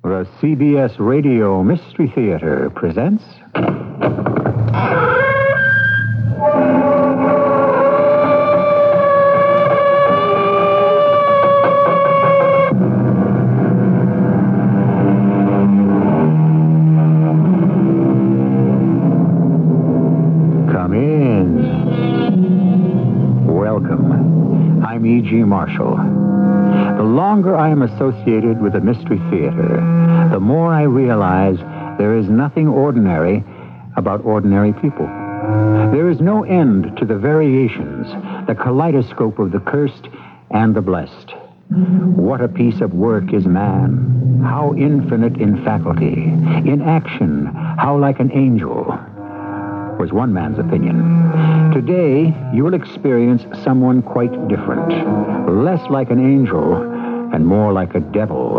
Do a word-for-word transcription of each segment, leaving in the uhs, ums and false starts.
The C B S Radio Mystery Theater presents... Come in. Welcome. I'm E G. Marshall. The longer I am associated with the Mystery Theater, the more I realize there is nothing ordinary about ordinary people. There is no end to the variations, the kaleidoscope of the cursed and the blessed. What a piece of work is man! How infinite in faculty, in action, how like an angel, was one man's opinion. Today, you'll experience someone quite different, less like an angel and more like a devil.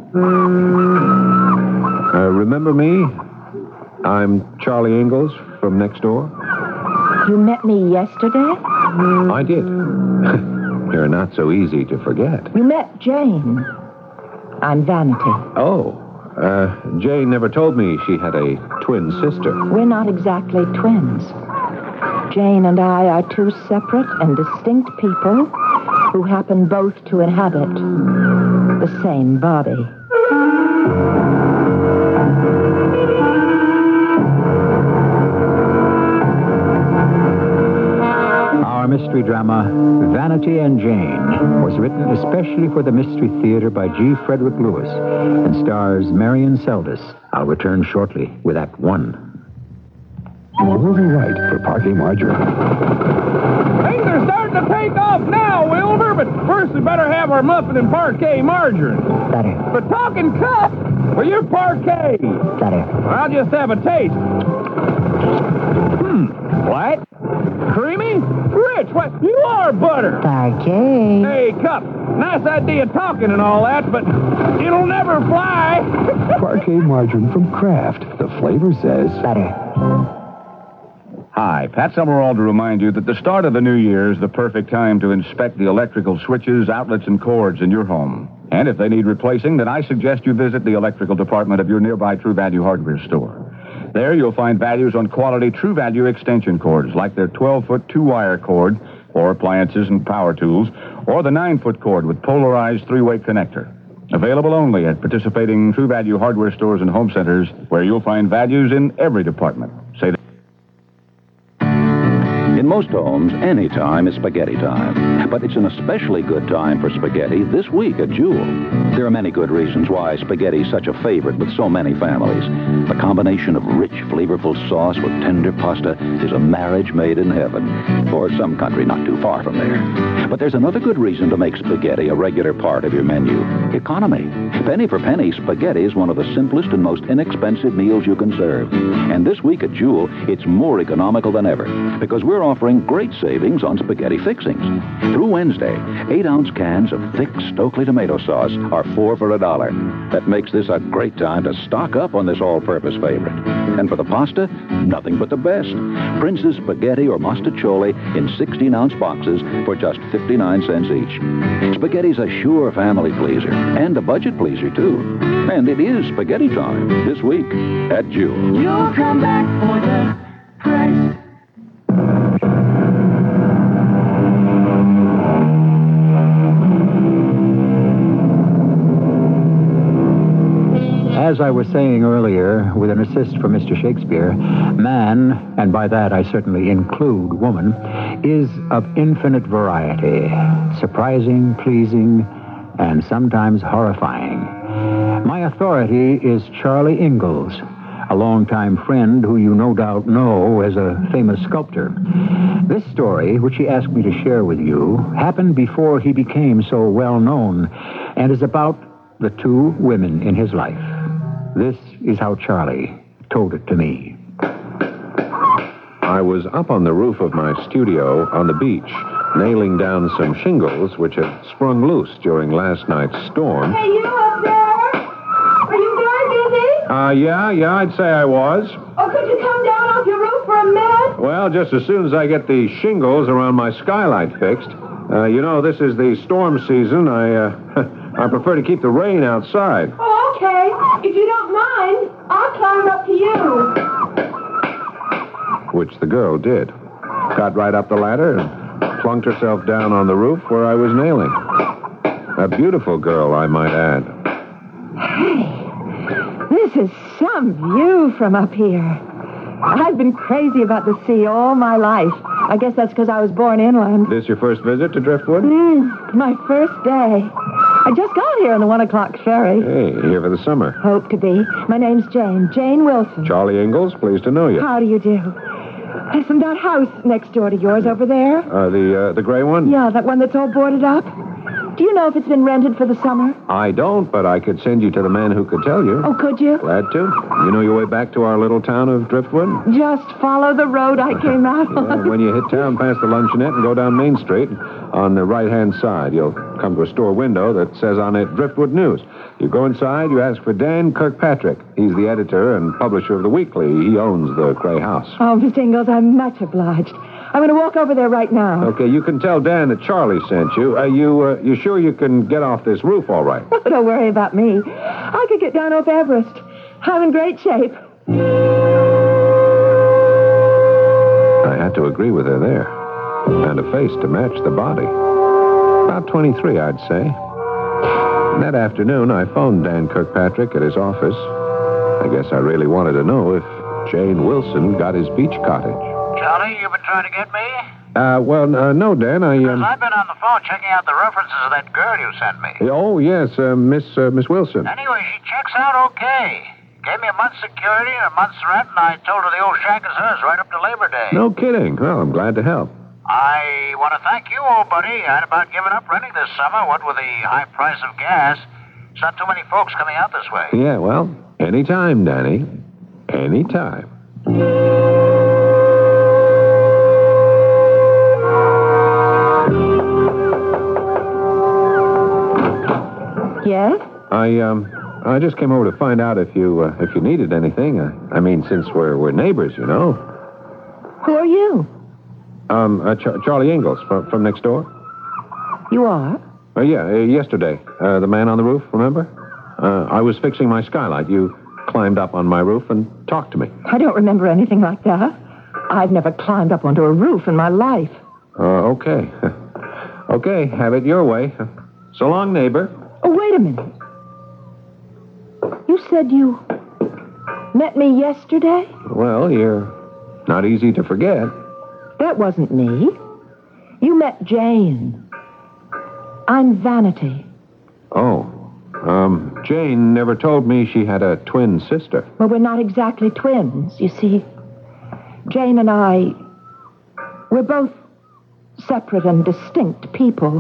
Uh, remember me? I'm Charlie Ingalls from next door. You met me yesterday? I did. You're not so easy to forget. You met Jane. I'm Vanity. Oh, uh, Jane never told me she had a twin sister. We're not exactly twins. Jane and I are two separate and distinct people who happen both to inhabit the same body. Our mystery drama, Vanity and Jane, was written especially for the Mystery Theater by G. Frederick Lewis and stars Marion Seldes. I'll return shortly with Act One. Moving right for Parquet Margarine. Things are starting to take off now, Wilbur, but first we better have our muffin and parquet margarine. Better. But talking cup, well, you're parquet. Better. I'll just have a taste. Hmm, what? Creamy? Rich, what? You are butter. Parquet. Hey, Cup, nice idea talking and all that, but it'll never fly. Parquet Margarine from Kraft. The flavor says... Better. Hi, Pat Summerall to remind you that the start of the new year is the perfect time to inspect the electrical switches, outlets, and cords in your home. And if they need replacing, then I suggest you visit the electrical department of your nearby True Value hardware store. There you'll find values on quality True Value extension cords, like their twelve-foot two-wire cord for appliances and power tools, or the nine-foot cord with polarized three-way connector. Available only at participating True Value hardware stores and home centers, where you'll find values in every department. Say that. In most homes, any time is spaghetti time. But it's an especially good time for spaghetti this week at Jewel. There are many good reasons why spaghetti is such a favorite with so many families. The combination of rich, flavorful sauce with tender pasta is a marriage made in heaven. Or some country not too far from there. But there's another good reason to make spaghetti a regular part of your menu. Economy. Penny for penny, spaghetti is one of the simplest and most inexpensive meals you can serve. And this week at Jewel, it's more economical than ever. Because we're offering great savings on spaghetti fixings. Through Wednesday, eight-ounce cans of thick Stokely tomato sauce are four for a dollar. That makes this a great time to stock up on this all-purpose favorite. And for the pasta, nothing but the best. Prince's spaghetti or mostaccioli in sixteen-ounce boxes for just fifty-nine cents each. Spaghetti's a sure family pleaser and a budget pleaser, too. And it is spaghetti time this week at Jewel. You'll come back for the price. As I was saying earlier, with an assist from Mister Shakespeare, man, and by that I certainly include woman, is of infinite variety, surprising, pleasing, and sometimes horrifying. My authority is Charlie Ingalls, a longtime friend who you no doubt know as a famous sculptor. This story, which he asked me to share with you, happened before he became so well known, and is about the two women in his life. This is how Charlie told it to me. I was up on the roof of my studio on the beach, nailing down some shingles which had sprung loose during last night's storm. Hey, you up there? Are you there, Dizzy? Uh, yeah, yeah, I'd say I was. Oh, could you come down off your roof for a minute? Well, just as soon as I get the shingles around my skylight fixed. Uh, you know, this is the storm season. I uh, I prefer to keep the rain outside. Oh, okay. If you don't mind, I'll climb up to you. Which the girl did. Got right up the ladder and plunked herself down on the roof where I was nailing. A beautiful girl, I might add. Hey, this is some view from up here. I've been crazy about the sea all my life. I guess that's because I was born inland. This your first visit to Driftwood? Mm, my first day. I just got here on the one o'clock ferry. Hey, here for the summer. Hope to be. My name's Jane. Jane Wilson. Charlie Ingalls, pleased to know you. How do you do? Listen, that house next door to yours over there? Uh, the, uh, the gray one? Yeah, that one that's all boarded up. Do you know if it's been rented for the summer? I don't, but I could send you to the man who could tell you. Oh, could you? Glad to. You know your way back to our little town of Driftwood? Just follow the road I came out Yeah, on. when you hit town past the luncheonette and go down Main Street, on the right-hand side, you'll come to a store window that says on it, Driftwood News. You go inside, you ask for Dan Kirkpatrick. He's the editor and publisher of the weekly. He owns the Gray House. Oh, Miss Ingalls, I'm much obliged. I'm going to walk over there right now. Okay, you can tell Dan that Charlie sent you. Uh, you, uh, you sure you can get off this roof all right? Don't worry about me. I could get down off Everest. I'm in great shape. I had to agree with her there. And a face to match the body. About twenty-three, I'd say. That afternoon, I phoned Dan Kirkpatrick at his office. I guess I really wanted to know if Jane Wilson got his beach cottage. Charlie, you been trying to get me? Uh, well, uh, no, Dan, I, um... I've been on the phone checking out the references of that girl you sent me. Oh, yes, uh, Miss, uh, Miss Wilson. Anyway, she checks out okay. Gave me a month's security and a month's rent, and I told her the old shack is hers right up to Labor Day. No kidding. Well, I'm glad to help. I want to thank you, old buddy. I had about given up renting this summer, what with the high price of gas. There's not too many folks coming out this way. Yeah, well, anytime, Danny. Anytime. Yes? I, um, I just came over to find out if you, uh, if you needed anything. Uh, I mean, since we're, we're neighbors, you know. Who are you? Um, uh, Char- Charlie Ingalls from, from next door. You are? Uh, yeah, uh, yesterday. Uh, the man on the roof, remember? Uh, I was fixing my skylight. You climbed up on my roof and talked to me. I don't remember anything like that. I've never climbed up onto a roof in my life. Uh, okay. Okay, have it your way. So long, neighbor. Oh, wait a minute. You said you met me yesterday? Well, you're not easy to forget. That wasn't me. You met Jane. I'm Vanity. Oh. Um, Jane never told me she had a twin sister. Well, we're not exactly twins. You see, Jane and I, we're both separate and distinct people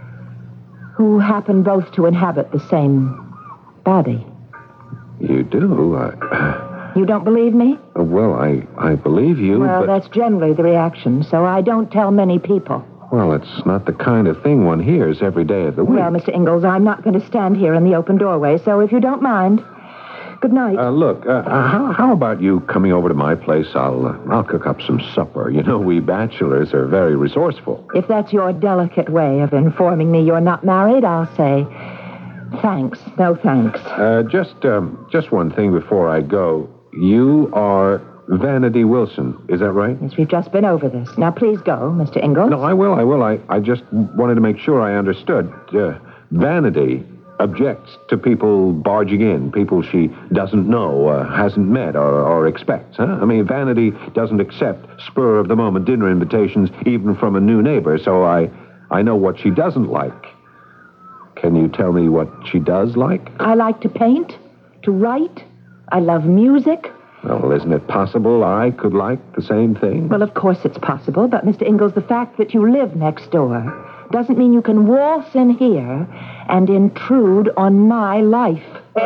who happen both to inhabit the same body. You do? I... You don't believe me? Well, I, I believe you, Well, but... that's generally the reaction, so I don't tell many people. Well, it's not the kind of thing one hears every day of the week. Well, Mister Ingalls, I'm not going to stand here in the open doorway, so if you don't mind, good night. Uh, look, uh, how, how about you coming over to my place? I'll, uh, I'll cook up some supper. You know, we bachelors are very resourceful. If that's your delicate way of informing me you're not married, I'll say thanks. No thanks. Uh, just, um, just one thing before I go. You are Vanity Wilson, is that right? Yes, we've just been over this. Now, please go, Mister Ingalls. No, I will, I will. I, I just wanted to make sure I understood. Uh, Vanity objects to people barging in, people she doesn't know, uh, hasn't met, or, or expects, huh? I mean, Vanity doesn't accept spur-of-the-moment dinner invitations, even from a new neighbor, so I, I know what she doesn't like. Can you tell me what she does like? I like to paint, to write. I love music. Well, isn't it possible I could like the same thing? Well, of course it's possible, but, Mister Ingalls, the fact that you live next door doesn't mean you can waltz in here and intrude on my life.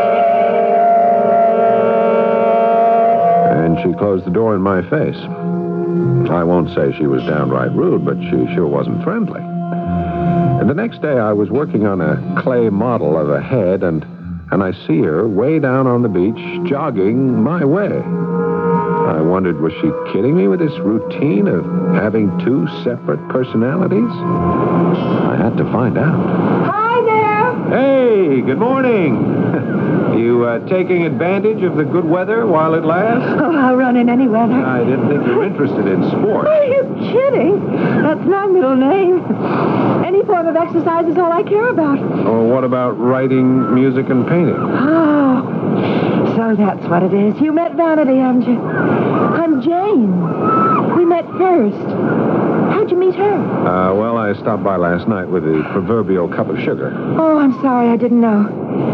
And she closed the door in my face. I won't say she was downright rude, but she sure wasn't friendly. And the next day I was working on a clay model of a head, and and I see her way down on the beach, jogging my way. I wondered, was she kidding me with this routine of having two separate personalities? I had to find out. Hi there. Hey, good morning. You uh, taking advantage of the good weather while it lasts? Oh, I'll run in any weather. I didn't think you were interested in sports. Are you kidding? That's my middle name. Any form of exercise is all I care about. Or what about writing, music, and painting? Oh, so that's what it is. You met Vanity, haven't you? I'm Jane. We met first. How'd you meet her? Uh, well, I stopped by last night with the proverbial cup of sugar. Oh, I'm sorry. I didn't know.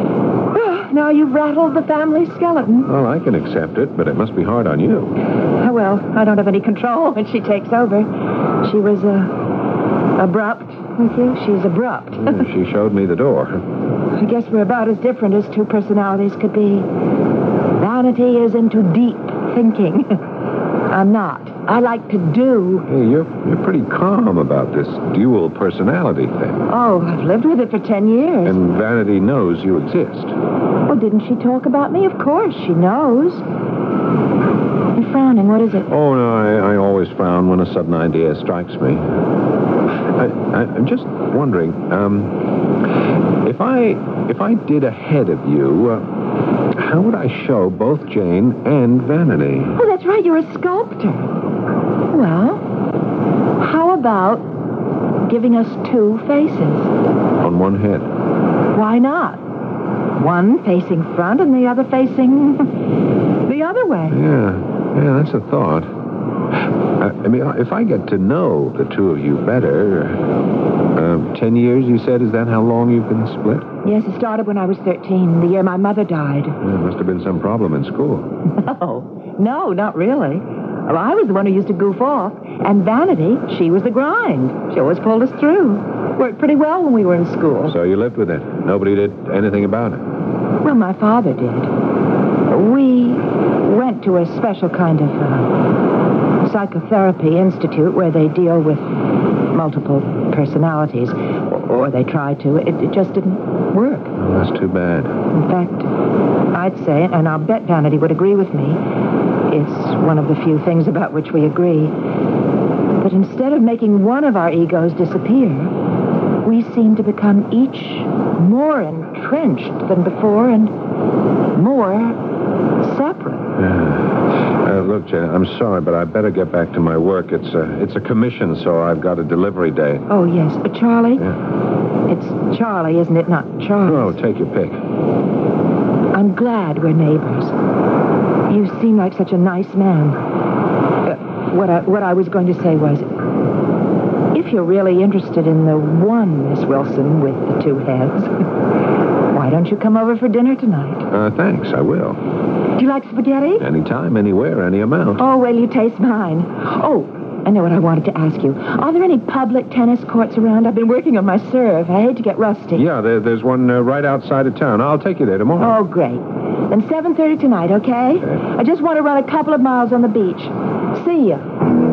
Now you've rattled the family skeleton. Well, I can accept it, but it must be hard on you. Oh, well, I don't have any control when she takes over. She was, uh, abrupt with you. She's abrupt. Yeah, she showed me the door. I guess we're about as different as two personalities could be. Vanity is into deep thinking. I'm not. I like to do. Hey, you're, you're pretty calm about this dual personality thing. Oh, I've lived with it for ten years. And Vanity knows you exist. Well, didn't she talk about me? Of course, she knows. You're frowning. What is it? Oh, no, I, I always frown when a sudden idea strikes me. I, I, I'm just wondering, um, if I if I did a head of you, uh, how would I show both Jane and Vanity? Oh, that's right. You're a sculptor. Well, how about giving us two faces? On one head. Why not? One facing front and the other facing the other way. Yeah, yeah, that's a thought. I, I mean, if I get to know the two of you better, uh, ten years, you said, is that how long you've been split? Yes, it started when I was thirteen, the year my mother died. There must have been some problem in school. No, no, not really. Well, I was the one who used to goof off, and Vanity, she was the grind. She always pulled us through. Worked pretty well when we were in school. So you lived with it. Nobody did anything about it. Well, my father did. We went to a special kind of uh, psychotherapy institute where they deal with multiple personalities, or, or they try to. It, it just didn't work. Oh, that's too bad. In fact, I'd say, and I'll bet Vanity would agree with me, it's one of the few things about which we agree, but instead of making one of our egos disappear, we seem to become each more entrenched than before and more separate. Yeah. Uh, look, Jane, I'm sorry, but I better get back to my work. It's a, it's a commission, so I've got a delivery day. Oh, yes. But Charlie? Yeah. It's Charlie, isn't it? Not Charlie. Oh, take your pick. I'm glad we're neighbors. You seem like such a nice man. Uh, what I, what I was going to say was, if you're really interested in the one Miss Wilson with the two heads, why don't you come over for dinner tonight? Uh, thanks, I will. Do you like spaghetti? Anytime, anywhere, any amount. Oh, well, you taste mine. Oh, I know what I wanted to ask you. Are there any public tennis courts around? I've been working on my serve. I hate to get rusty. Yeah, there, there's one uh, right outside of town. I'll take you there tomorrow. Oh, great. Then seven thirty tonight, okay? Okay. I just want to run a couple of miles on the beach. See ya.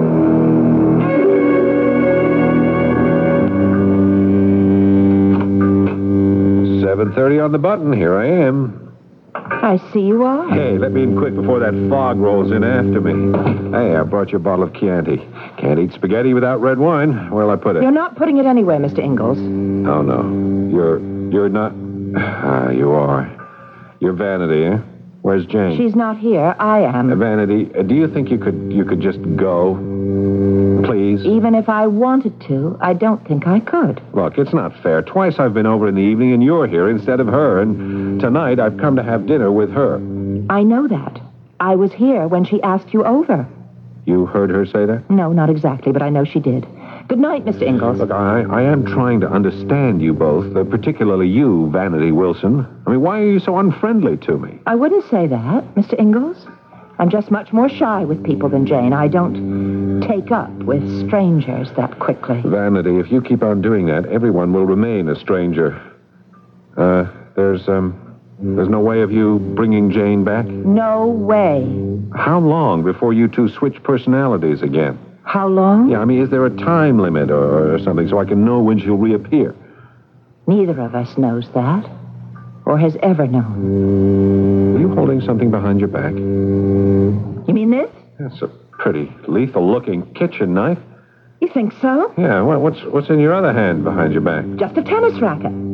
seven thirty on the button. Here I am. I see you are. Hey, let me in quick before that fog rolls in after me. Hey, I brought you a bottle of Chianti. Can't eat spaghetti without red wine. Where'll I put it? You're not putting it anywhere, Mister Ingalls. Oh, no. You're, you're not... Ah, you are. You're Vanity, eh? Where's Jane? She's not here. I am. Uh, Vanity, uh, do you think you could, you could just go? Please? Even if I wanted to, I don't think I could. Look, it's not fair. Twice I've been over in the evening and you're here instead of her, and tonight I've come to have dinner with her. I know that. I was here when she asked you over. You heard her say that? No, not exactly, but I know she did. Good night, Mister Ingalls. Look, I, I am trying to understand you both, uh, particularly you, Vanity Wilson. I mean, why are you so unfriendly to me? I wouldn't say that, Mister Ingalls. I'm just much more shy with people than Jane. I don't take up with strangers that quickly. Vanity, if you keep on doing that, everyone will remain a stranger. Uh, there's, um, there's no way of you bringing Jane back? No way. How long before you two switch personalities again? How long? Yeah, I mean, is there a time limit or, or something so I can know when she'll reappear? Neither of us knows that, or has ever known. Are you holding something behind your back? You mean this? That's a pretty lethal-looking kitchen knife. You think so? Yeah, what, what's what's in your other hand behind your back? Just a tennis racket.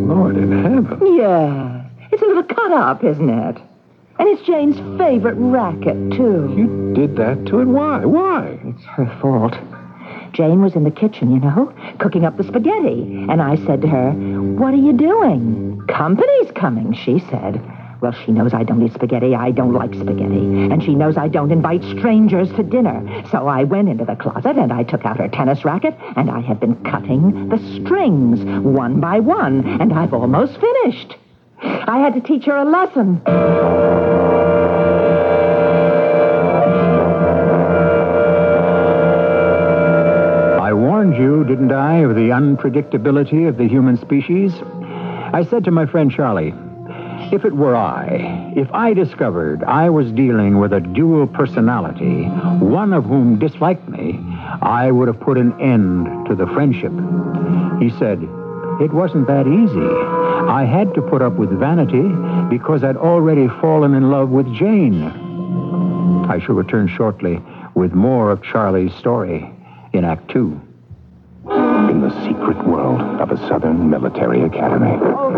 Lord in heaven. Yeah. It's a little cut up, isn't it? And it's Jane's favorite racket, too. You did that to it? Why? Why? It's her fault. Jane was in the kitchen, you know, cooking up the spaghetti. And I said to her, "What are you doing?" "Company's coming," she said. Well, she knows I don't eat spaghetti. I don't like spaghetti. And she knows I don't invite strangers to dinner. So I went into the closet and I took out her tennis racket and I have been cutting the strings one by one. And I've almost finished. I had to teach her a lesson. I warned you, didn't I, of the unpredictability of the human species? I said to my friend Charlie, if it were I, if I discovered I was dealing with a dual personality, one of whom disliked me, I would have put an end to the friendship. He said, it wasn't that easy. I had to put up with vanity because I'd already fallen in love with Jane. I shall return shortly with more of Charlie's story in Act Two. In the secret world of a Southern military academy.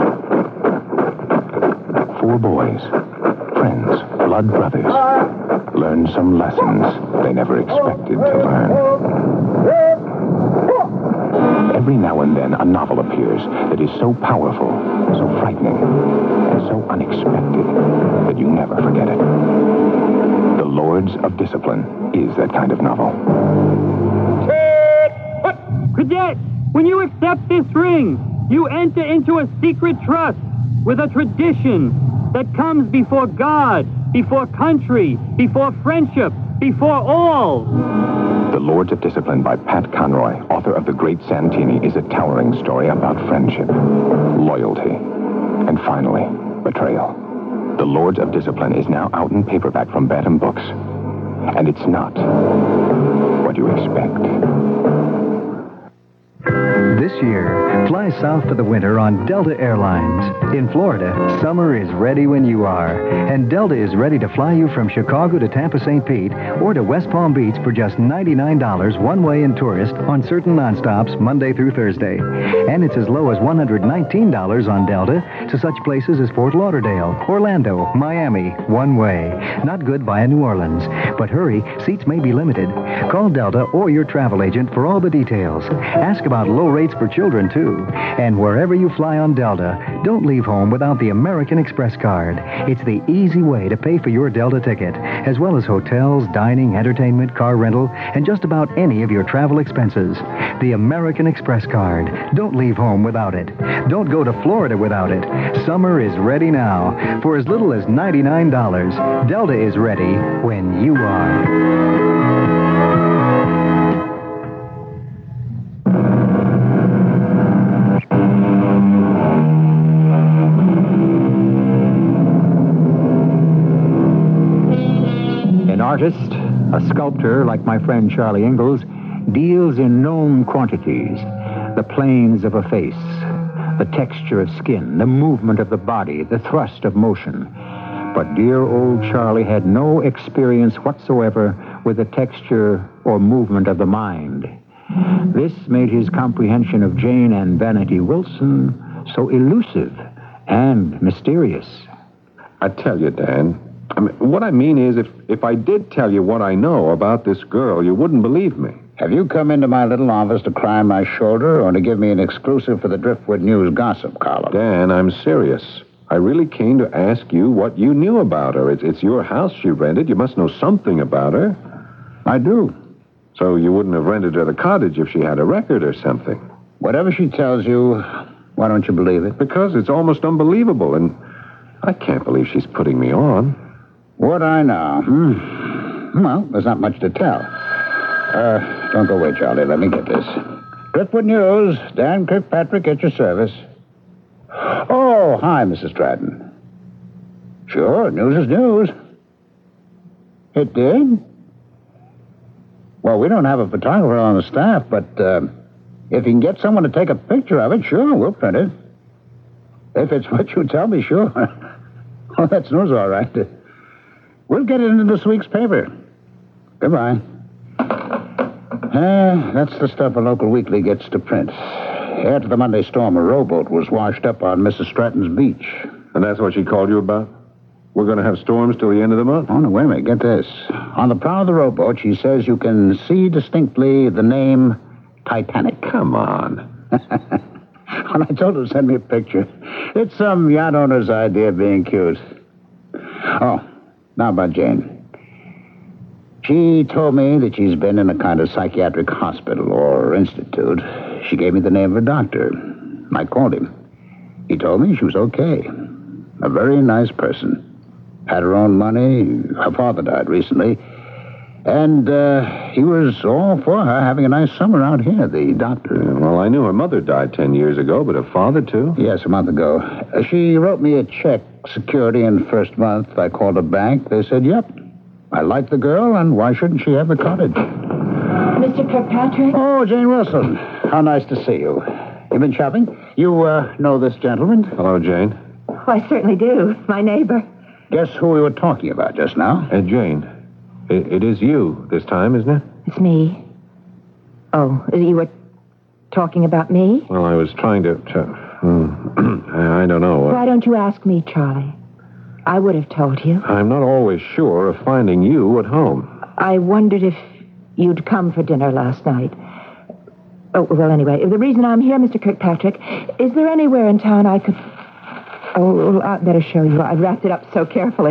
Four boys, friends, blood brothers, learn some lessons they never expected to learn. Every now and then, a novel appears that is so powerful, so frightening, and so unexpected that you never forget it. The Lords of Discipline is that kind of novel. Cadet, when you accept this ring, you enter into a secret trust with a tradition that comes before God, before country, before friendship, before all. The Lords of Discipline by Pat Conroy, author of The Great Santini, is a towering story about friendship, loyalty, and finally, betrayal. The Lords of Discipline is now out in paperback from Bantam Books. And it's not what you expect. This year, fly south for the winter on Delta Airlines. In Florida, summer is ready when you are. And Delta is ready to fly you from Chicago to Tampa Saint Pete or to West Palm Beach for just ninety-nine dollars one-way and tourist on certain nonstops Monday through Thursday. And it's as low as one hundred nineteen dollars on Delta to such places as Fort Lauderdale, Orlando, Miami, one way. Not good via New Orleans. But hurry, seats may be limited. Call Delta or your travel agent for all the details. Ask about low rates for children, too. And wherever you fly on Delta, don't leave home without the American Express card. It's the easy way to pay for your Delta ticket, as well as hotels, dining, entertainment, car rental, and just about any of your travel expenses. The American Express card. Don't leave home without it. Don't go to Florida without it. Summer is ready now. For as little as ninety-nine dollars, Delta is ready when you are. An artist, a sculptor like my friend Charlie Ingalls, deals in known quantities. The planes of a face, the texture of skin, the movement of the body, the thrust of motion. But dear old Charlie had no experience whatsoever with the texture or movement of the mind. This made his comprehension of Jane and Vanity Wilson so elusive and mysterious. I tell you, Dan, I mean, what I mean is, if, if I did tell you what I know about this girl, you wouldn't believe me. Have you come into my little office to cry on my shoulder or to give me an exclusive for the Driftwood News gossip column? Dan, I'm serious. I really came to ask you what you knew about her. It's, it's your house she rented. You must know something about her. I do. So you wouldn't have rented her the cottage if she had a record or something. Whatever she tells you, why don't you believe it? Because it's almost unbelievable, and I can't believe she's putting me on. What I know? Hmm. Well, there's not much to tell. Uh, don't go away, Charlie. Let me get this. Driftwood News, Dan Kirkpatrick at your service. Oh, hi, Missus Stratton. Sure, news is news. It did? Well, we don't have a photographer on the staff, but uh, if you can get someone to take a picture of it, sure, we'll print it. If it's what you tell me, sure. Well, that's news, all right. We'll get it into this week's paper. Goodbye. Uh, that's the stuff a local weekly gets to print. After the Monday storm, a rowboat was washed up on Missus Stratton's beach. And that's what she called you about? We're going to have storms till the end of the month? Oh, no, wait a minute. Get this. On the prow of the rowboat, she says you can see distinctly the name Titanic. Come on. When I told her to send me a picture, it's some yacht owner's idea of being cute. Oh, now about Jane. She told me that she's been in a kind of psychiatric hospital or institute. She gave me the name of a doctor. I called him. He told me she was okay. A very nice person. Had her own money. Her father died recently. And uh, he was all for her having a nice summer out here, the doctor. Yeah, well, I knew her mother died ten years ago, but her father, too? Yes, a month ago. Uh, she wrote me a check, security in the first month. I called a bank. They said, yep. I like the girl, and why shouldn't she have the cottage? Mister Kirkpatrick? Oh, Jane Wilson. How nice to see you. You been shopping? You uh, know this gentleman? Hello, Jane. Oh, I certainly do. My neighbor. Guess who we were talking about just now? Uh, Jane. It, it is you this time, isn't it? It's me. Oh, you were talking about me? Well, I was trying to... to hmm, I don't know. Why don't you ask me, Charlie? I would have told you. I'm not always sure of finding you at home. I wondered if you'd come for dinner last night. Oh, well, anyway, the reason I'm here, Mister Kirkpatrick, is there anywhere in town I could... Oh, I'd better show you. I wrapped it up so carefully.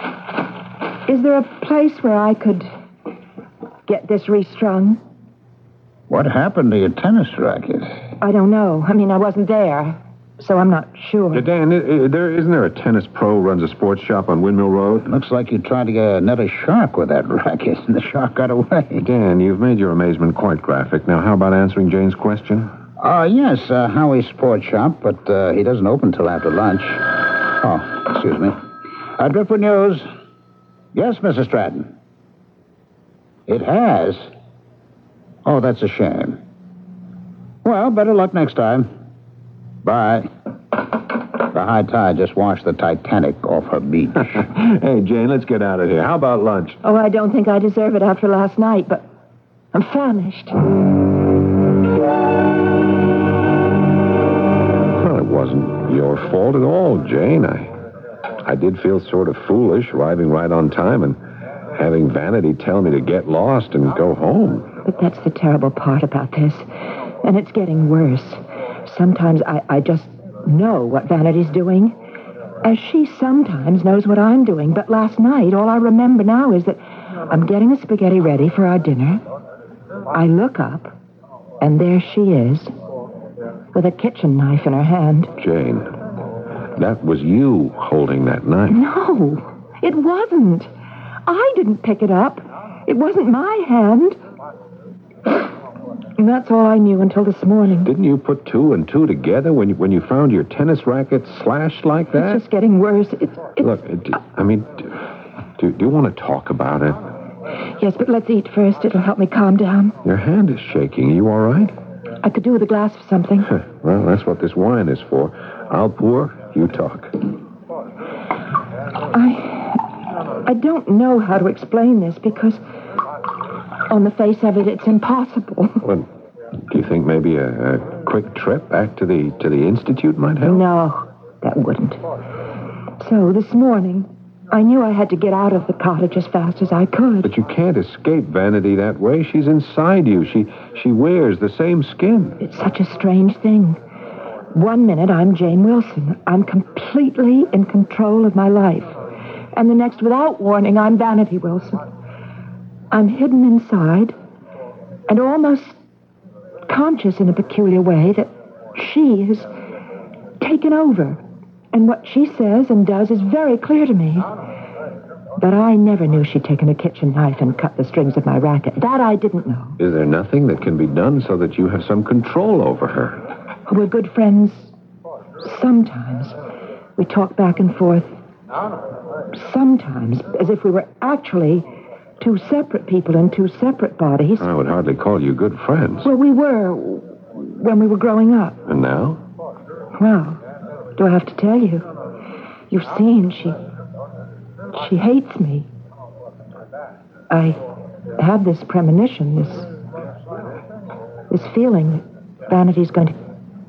Is there a place where I could get this restrung? What happened to your tennis racket? I don't know. I mean, I wasn't there, so I'm not sure. Uh, Dan, uh, there, isn't there a tennis pro who runs a sports shop on Windmill Road? Looks like you tried to get net a shark with that racket, and the shark got away. Dan, you've made your amazement quite graphic. Now, how about answering Jane's question? Uh, yes, uh, Howie's sports shop, but uh, he doesn't open till after lunch. Oh, excuse me. Uh, Driftwood News. Yes, Missus Stratton. It has? Oh, that's a shame. Well, better luck next time. Bye. The high tide just washed the Titanic off her beach. Hey, Jane, let's get out of here. How about lunch? Oh, I don't think I deserve it after last night, but I'm famished. Well, it wasn't your fault at all, Jane. I... I did feel sort of foolish arriving right on time and having Vanity tell me to get lost and go home. But that's the terrible part about this. And it's getting worse. Sometimes I, I just know what Vanity's doing, as she sometimes knows what I'm doing. But last night, all I remember now is that I'm getting the spaghetti ready for our dinner. I look up, and there she is, with a kitchen knife in her hand. Jane... that was you holding that knife. No, it wasn't. I didn't pick it up. It wasn't my hand. And that's all I knew until this morning. Didn't you put two and two together when you, when you found your tennis racket slashed like that? It's just getting worse. It's, it's... Look, do, I mean, do, do you want to talk about it? Yes, but let's eat first. It'll help me calm down. Your hand is shaking. Are you all right? I could do with a glass of something. Well, that's what this wine is for. I'll pour, you talk. I... I don't know how to explain this because... on the face of it, it's impossible. Well, do you think maybe a, a quick trip back to the to the Institute might help? No, that wouldn't. So this morning, I knew I had to get out of the cottage as fast as I could. But you can't escape Vanity that way. She's inside you. She she wears the same skin. It's such a strange thing. One minute, I'm Jane Wilson. I'm completely in control of my life. And the next, without warning, I'm Vanity Wilson. I'm hidden inside and almost conscious in a peculiar way that she has taken over. And what she says and does is very clear to me. But I never knew she'd taken a kitchen knife and cut the strings of my racket. That I didn't know. Is there nothing that can be done so that you have some control over her? We're good friends. Sometimes we talk back and forth. Sometimes as if we were actually... two separate people in two separate bodies. I would hardly call you good friends. Well, we were when we were growing up. And now? Well, do I have to tell you? You've seen, she... she hates me. I have this premonition, this... this feeling that Vanity's going to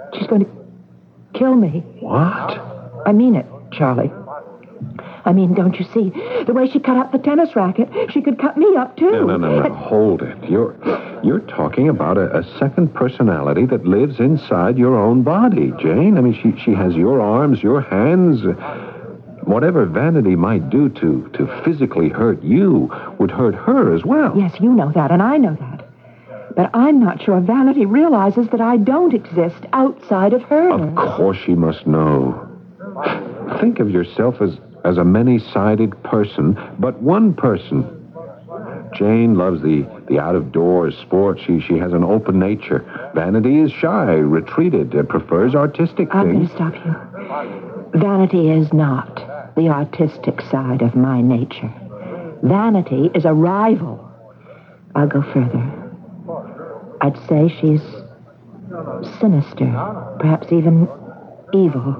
She's going to kill me. What? I mean it, Charlie. I mean, don't you see? The way she cut up the tennis racket, she could cut me up, too. No, no, no, no. Hold it. You're, you're talking about a, a second personality that lives inside your own body, Jane. I mean, she, she has your arms, your hands. Whatever Vanity might do to, to physically hurt you would hurt her as well. Yes, you know that, and I know that. But I'm not sure Vanity realizes that I don't exist outside of her. Of course she must know. Think of yourself as, as a many-sided person, but one person. Jane loves the, the out-of-doors sports. She, she has an open nature. Vanity is shy, retreated, uh, prefers artistic I'm things. going to stop you. Vanity is not the artistic side of my nature. Vanity is a rival. I'll go further. I'd say she's sinister, perhaps even evil.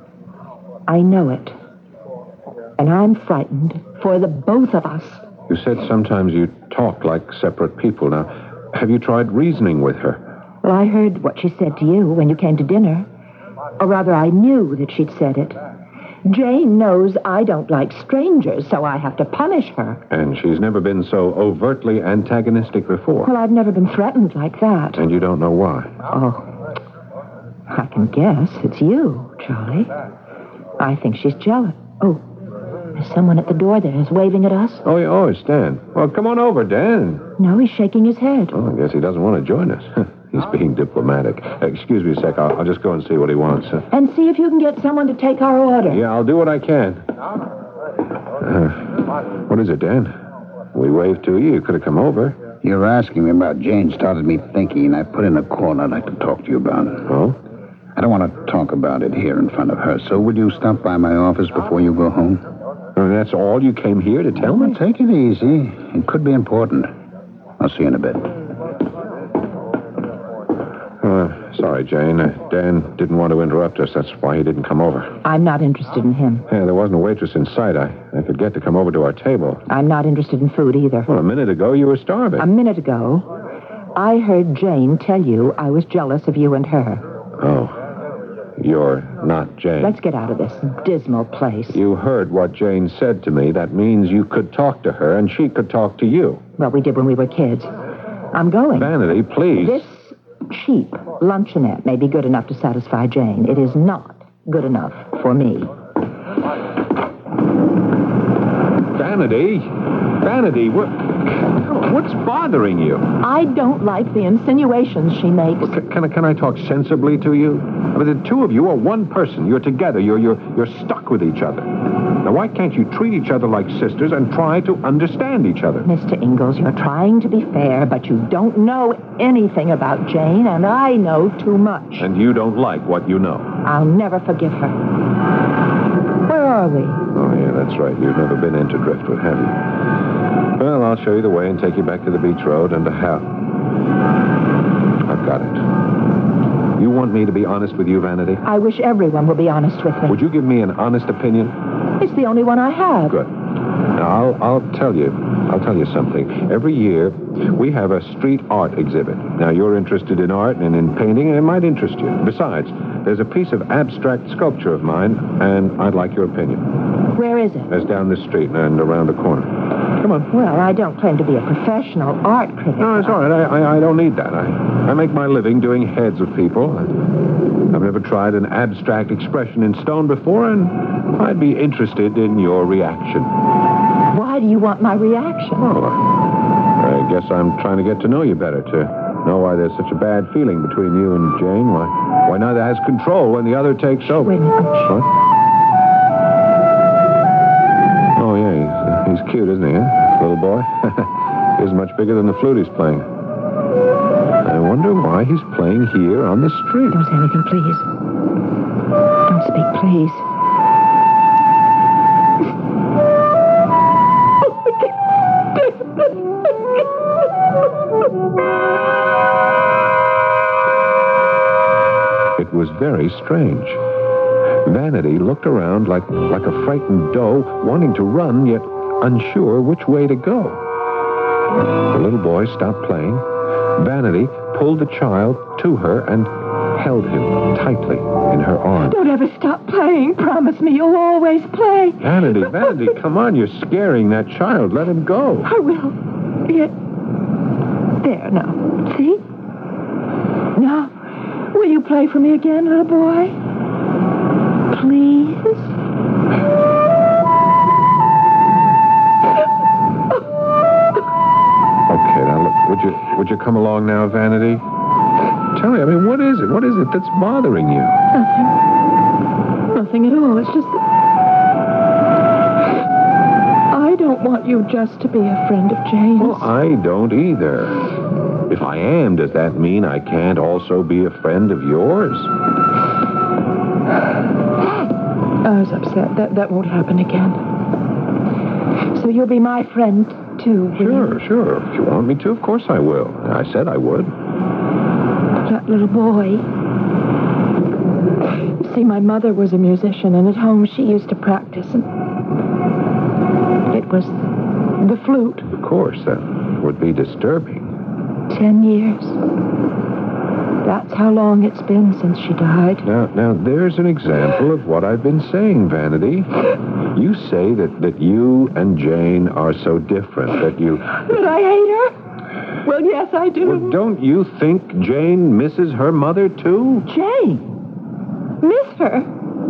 I know it. And I'm frightened for the both of us. You said sometimes you talk like separate people. Now, have you tried reasoning with her? Well, I heard what she said to you when you came to dinner. Or rather, I knew that she'd said it. Jane knows I don't like strangers, so I have to punish her. And she's never been so overtly antagonistic before. Well, I've never been threatened like that. And you don't know why? Oh, I can guess. It's you, Charlie. I think she's jealous. Oh, there's someone at the door there who's waving at us. Oh, yeah, oh, it's Dan. Well, come on over, Dan. No, he's shaking his head. Oh, I guess he doesn't want to join us. He's being diplomatic. Uh, excuse me a sec. I'll, I'll just go and see what he wants. Uh, and see if you can get someone to take our order. yeah, I'll do what I can. Uh, what is it, Dan? We waved to you. You could have come over. You're asking me about Jane started me thinking, and I put in a corner I'd like to talk to you about. Oh? I don't want to talk about it here in front of her, so would you stop by my office before you go home? Oh, that's all you came here to tell me? Take it easy. It could be important. I'll see you in a bit. Uh, sorry, Jane. Uh, Dan didn't want to interrupt us. That's why he didn't come over. I'm not interested in him. Yeah, there wasn't a waitress in sight. I, I could get to come over to our table. I'm not interested in food either. Well, a minute ago you were starving. A minute ago, I heard Jane tell you I was jealous of you and her. Oh. You're not Jane. Let's get out of this dismal place. You heard what Jane said to me. That means you could talk to her and she could talk to you. Well, we did when we were kids. I'm going. Vanity, please. This cheap luncheonette may be good enough to satisfy Jane. It is not good enough for me. Vanity? Vanity, what, what's bothering you? I don't like the insinuations she makes. Well, can, can, I, can I talk sensibly to you? I mean, the two of you are one person. You're together. You're, you're, you're stuck with each other. Now, why can't you treat each other like sisters and try to understand each other? Mister Ingalls, you're trying to be fair, but you don't know anything about Jane, and I know too much. And you don't like what you know. I'll never forgive her. Where are we? Oh, yeah, that's right. You've never been into Driftwood, have you? Well, I'll show you the way and take you back to the beach road and to Hal. I've got it. You want me to be honest with you, Vanity? I wish everyone would be honest with me. Would you give me an honest opinion? It's the only one I have. Good. Now, I'll, I'll tell you. I'll tell you something. Every year, we have a street art exhibit. Now, you're interested in art and in painting, and it might interest you. Besides, there's a piece of abstract sculpture of mine, and I'd like your opinion. Where is it? It's down this street and around the corner. Come on. Well, I don't claim to be a professional art critic. No, it's all right. I, I, I don't need that. I, I make my living doing heads of people. I've never tried an abstract expression in stone before, and I'd be interested in your reaction. Why do you want my reaction? Oh, I guess I'm trying to get to know you better, to know why there's such a bad feeling between you and Jane. Why, why neither has control when the other takes over. Wait a minute. What? Oh, yeah, he's, he's cute, isn't he, eh? Little boy. He's much bigger than the flute he's playing. I wonder why he's playing here on the street. Don't say anything, please. Don't speak, please. It was very strange. Vanity looked around like, like a frightened doe, wanting to run, yet unsure which way to go. The little boy stopped playing. Vanity pulled the child to her and held him tightly in her arms. Don't ever stop playing. Promise me you'll always play. Vanity, Vanity, come on. You're scaring that child. Let him go. I will. Yeah. There, now. See? Now, will you play for me again, little boy? Please? Okay, now look, would you would you come along now, Vanity? Tell me, I mean, what is it? What is it that's bothering you? Nothing. Nothing at all. It's just that I don't want you just to be a friend of Jane's. Well, I don't either. If I am, does that mean I can't also be a friend of yours? I was upset. That that won't happen again. So you'll be my friend, too, will Sure, you? sure. If you want me to, of course I will. I said I would. That little boy. See, my mother was a musician, and at home she used to practice, and it was the flute. Of course, that would be disturbing. Ten years. That's how long it's been since she died. Now, now, there's an example of what I've been saying, Vanity. You say that, that you and Jane are so different, that you... That I hate her? Well, yes, I do. Well, don't you think Jane misses her mother, too? Jane? Miss her?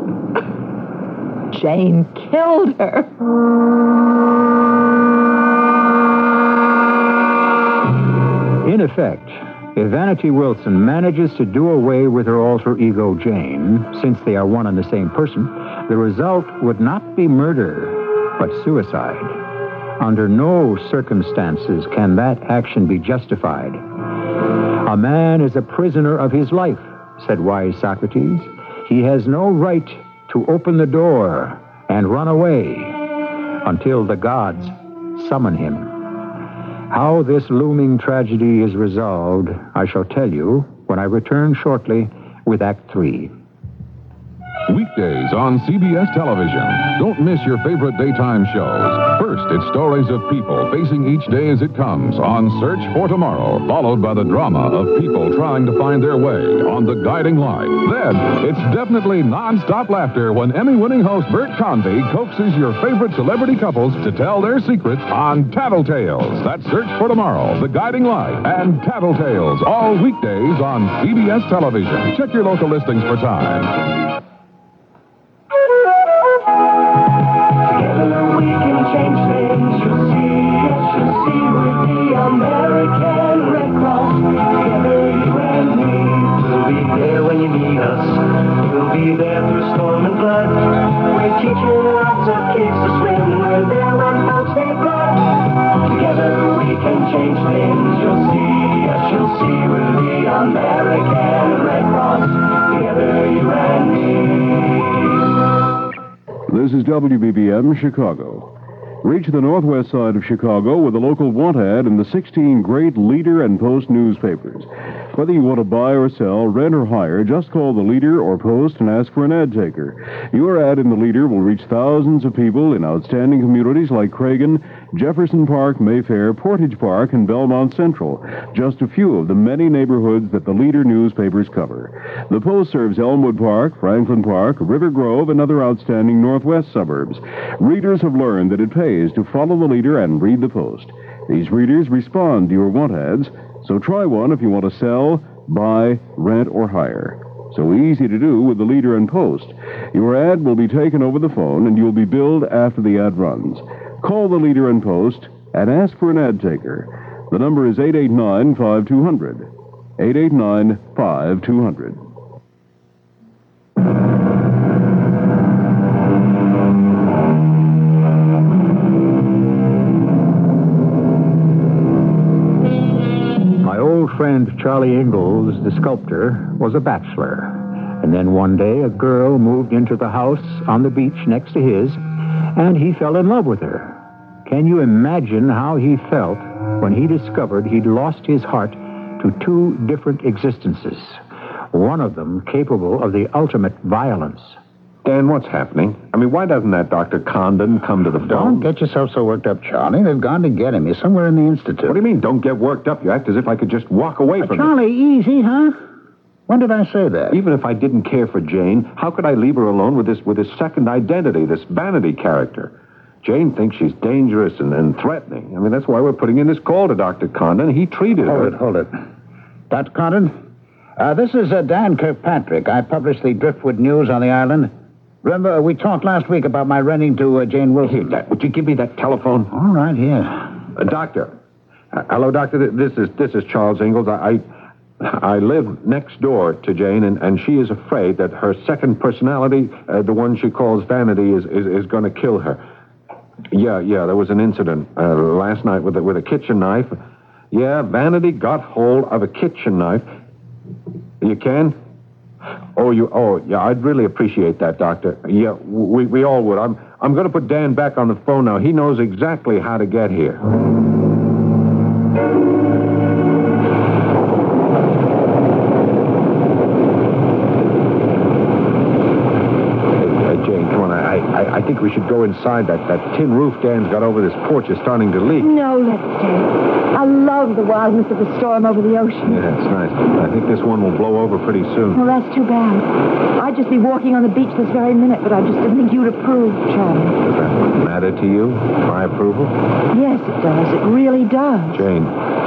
Jane killed her. In effect, if Vanity Wilson manages to do away with her alter ego Jane, since they are one and the same person, the result would not be murder, but suicide. Under no circumstances can that action be justified. A man is a prisoner of his life, said wise Socrates. He has no right to open the door and run away until the gods summon him. How this looming tragedy is resolved, I shall tell you when I return shortly with Act Three. Weekdays on C B S television. Don't miss your favorite daytime shows. First, it's stories of people facing each day as it comes on Search for Tomorrow, followed by the drama of people trying to find their way on The Guiding Light. Then, it's definitely non-stop laughter when Emmy-winning host Bert Convy coaxes your favorite celebrity couples to tell their secrets on Tattletales. That's Search for Tomorrow, The Guiding Light, and Tattletales, all weekdays on C B S television. Check your local listings for time. We can change things, you'll see, yes, you'll see, with the American Red Cross. Together, you and me, we'll be there when you need us. We'll be there through storm and flood. We're teaching lots of kids to swim. We're there when folks they flood. Together, we can change things, you'll see, yes, you'll see, with the American Red Cross. Together, you and me. This is W B B M Chicago. Reach the northwest side of Chicago with a local want ad in the sixteen great Leader and Post newspapers. Whether you want to buy or sell, rent or hire, just call the Leader or Post and ask for an ad taker. Your ad in the Leader will reach thousands of people in outstanding communities like Cragen, Jefferson Park, Mayfair, Portage Park, and Belmont Central. Just a few of the many neighborhoods that the Leader newspapers cover. The Post serves Elmwood Park, Franklin Park, River Grove, and other outstanding northwest suburbs. Readers have learned that it pays to follow the Leader and read the Post. These readers respond to your want ads, so try one if you want to sell, buy, rent, or hire. So easy to do with the Leader and Post. Your ad will be taken over the phone, and you'll be billed after the ad runs. Call the Leader and Post and ask for an ad taker. The number is eight eight nine, five two zero zero. eight eight nine, five two zero zero. My old friend Charlie Ingalls, the sculptor, was a bachelor. And then one day a girl moved into the house on the beach next to his, and he fell in love with her. Can you imagine how he felt when he discovered he'd lost his heart to two different existences, one of them capable of the ultimate violence? Dan, what's happening? I mean, why doesn't that Doctor Condon come to the phone? Don't get yourself so worked up, Charlie. They've gone to get him. He's somewhere in the Institute. What do you mean, don't get worked up? You act as if I could just walk away Uh, from Charlie, easy, huh? When did I say that? Even if I didn't care for Jane, how could I leave her alone with this with this second identity, this vanity character? Jane thinks she's dangerous and, and threatening. I mean, that's why we're putting in this call to Doctor Condon. He treated hold her. Hold it, hold it. Doctor Condon, uh, this is uh, Dan Kirkpatrick. I published the Driftwood News on the island. Remember, we talked last week about my renting to uh, Jane Wilson. Here, would you give me that telephone? All right, here. Uh, doctor. Uh, hello, Doctor. This is this is Charles Ingalls. I I, I live next door to Jane, and, and she is afraid that her second personality, uh, the one she calls Vanity, is, is, is going to kill her. Yeah, yeah, there was an incident uh, last night with a, with a kitchen knife. Yeah, Vanity got hold of a kitchen knife. You can? Oh, you. Oh, yeah. I'd really appreciate that, Doctor. Yeah, we we all would. I'm I'm going to put Dan back on the phone now. He knows exactly how to get here. I think we should go inside. That, that tin roof Dan's got over this porch is starting to leak. No, let's stay. I love the wildness of the storm over the ocean. Yeah, it's nice. I think this one will blow over pretty soon. Well, that's too bad. I'd just be walking on the beach this very minute, but I just didn't think you'd approve, Charlie. Does that matter to you, my approval? Yes, it does. It really does. Jane.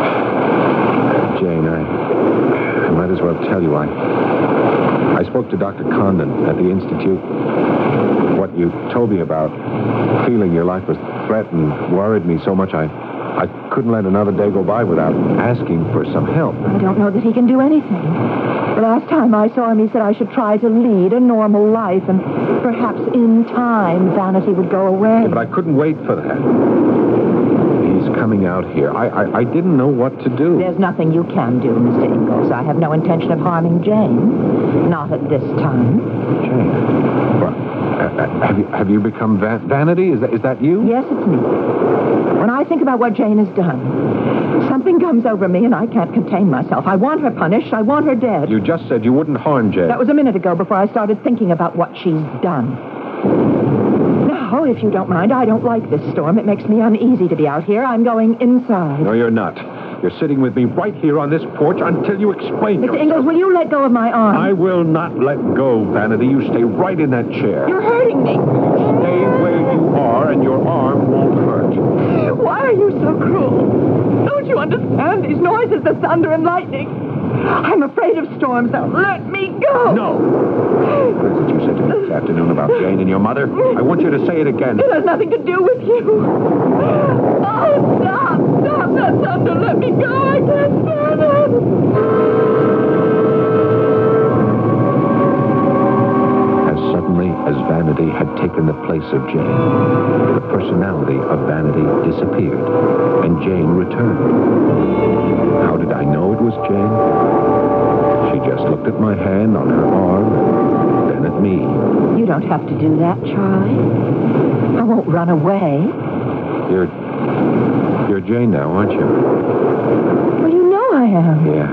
Jane, I, I might as well tell you, I, I spoke to Doctor Condon at the Institute. What you told me about feeling your life was threatened worried me so much I, I couldn't let another day go by without asking for some help. I don't know that he can do anything. The last time I saw him, he said I should try to lead a normal life, and perhaps in time, vanity would go away. Yeah, but I couldn't wait for that. He's coming out here. I, I, I didn't know what to do. There's nothing you can do, Mister Ingalls. I have no intention of harming Jane. Not at this time. Jane? Well, uh, have you have you become van- Vanity? Is that is that you? Yes, it's me. When I think about what Jane has done, something comes over me and I can't contain myself. I want her punished. I want her dead. You just said you wouldn't harm Jane. That was a minute ago before I started thinking about what she's done. Now, if you don't mind, I don't like this storm. It makes me uneasy to be out here. I'm going inside. No, you're not. You're sitting with me right here on this porch until you explain Mister yourself. Ingalls, will you let go of my arm? I will not let go, Vanity. You stay right in that chair. You're hurting me. Stay where you are and your arm won't hurt. Why are you so cruel? Don't you understand these noises, the thunder and lightning? I'm afraid of storms. Now let me go. No. What is it you said to me this afternoon about Jane and your mother? I want you to say it again. It has nothing to do with you. Oh, stop. Stop that thunder. Let me go. I can't stand it. As suddenly as Vanity had taken the place of Jane, the personality of Vanity disappeared, and Jane returned. How did I know it was Jane? She just looked at my hand on her arm, then at me. You don't have to do that, Charlie. I won't run away. You're... You're Jane now, aren't you? Well, you know I am. Yeah.